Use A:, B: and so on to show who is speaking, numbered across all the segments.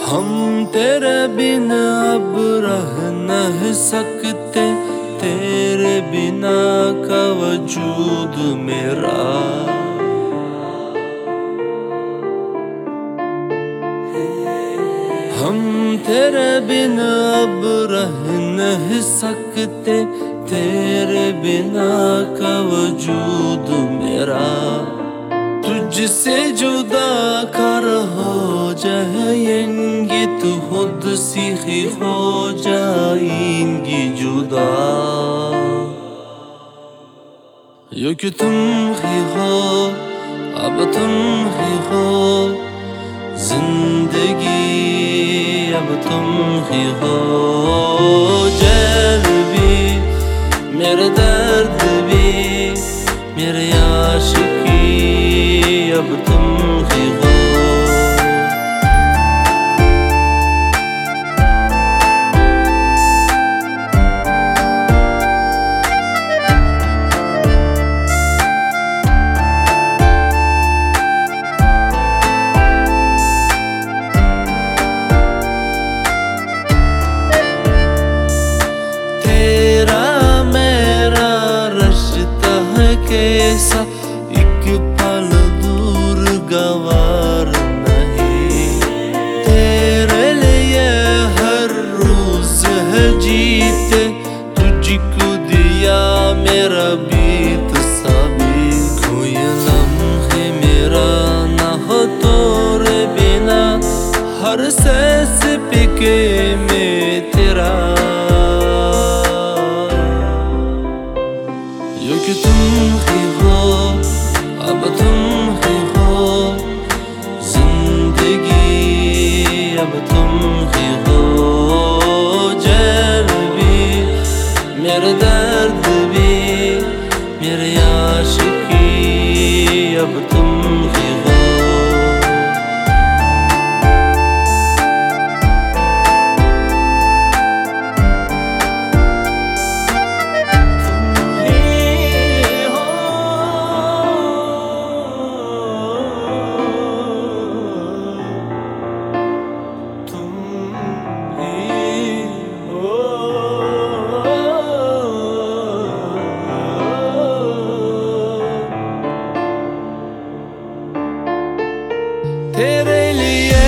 A: हम तेरे बिन अब रह नहीं सकते, तेरे बिना का वजूद मेरा। हम तेरे बिन अब रह नहीं सकते, तेरे बिना का वजूद मेरा। तुझसे जुदा कर हो जाएंगी तू खुद सीखी हो जाएंगी जुदा। यो कि तुम ही हो, अब तुम ही हो जिंदगी, अब तुम ही हो। जैल भी मेरे दर्द भी मेरे आशिकी, अब तुम ही हो। तेरा मेरा रिश्ता है कैसा, एक पल दूर गवार नहीं। तेरे लिए हर रोज है जीते, तुझको दिया मेरा बीत सभी। कोई लम्हे मेरा ना हो तोरे बिना, हर सांस पिके में तेरा। यो कि तुम ही हो, अब तुम ही हो जिंदगी, अब तुम ही हो। जैल भी मेरे दर्द भी मेरे आशिकी, अब तुम ही हो। तेरे लिए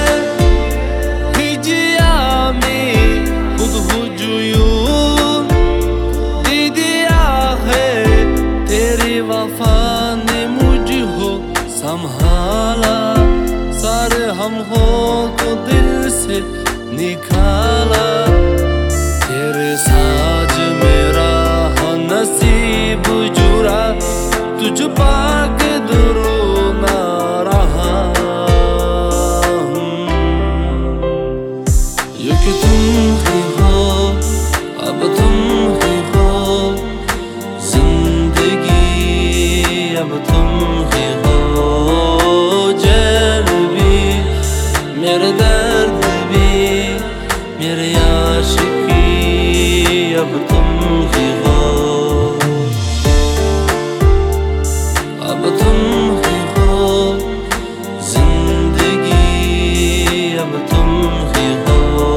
A: हिजिया में खुद हुजूम दे दिया है, तेरी वफा ने मुझको संभाला। सारे हम हो तो दिल से निकाला, तेरे साज मेरा हो नसीब जुड़ा, तुझ पाक दुरू ना रहा। यो कि तुम ही हो, अब तुम ही हो जिंदगी, अब तुम ही हो। जैल भी मेरे दर्द भी मेरे आशिकी, अब तुम ही हो। अब तुम ही हो जिंदगी, अब तुम ही हो।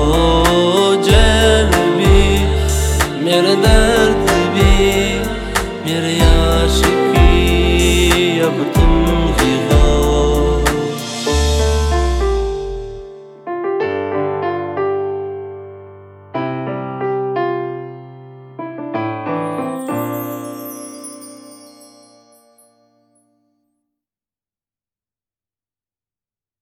A: जैल भी मेरे दर्द भी मेरे आशिकी, अब तुम